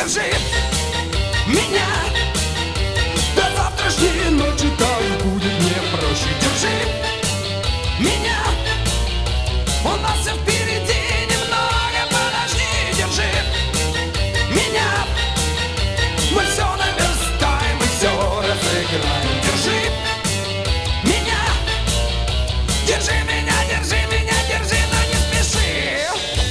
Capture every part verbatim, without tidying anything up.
Держи меня до завтрашней ночи, так будет мне проще. Держи меня, у нас все впереди, немного подожди. Держи меня, мы все наверстаем, мы все разыграем. Держи меня, держи меня, держи меня, держи, но не спеши.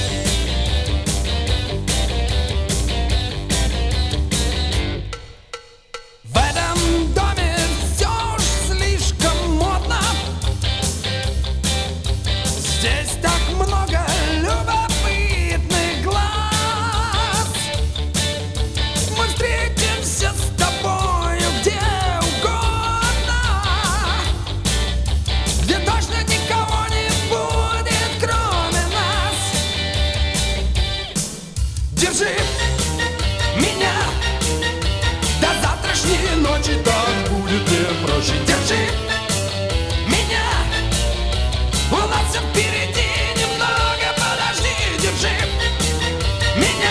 В этом доме все уж слишком модно. Здесь так много любопытных глаз. Мы встретимся с тобою где угодно, где точно никого не будет, кроме нас. Держи меня до завтрашней ночи, так будет мне проще. Держи меня, у нас все впереди, немного подожди. Держи меня,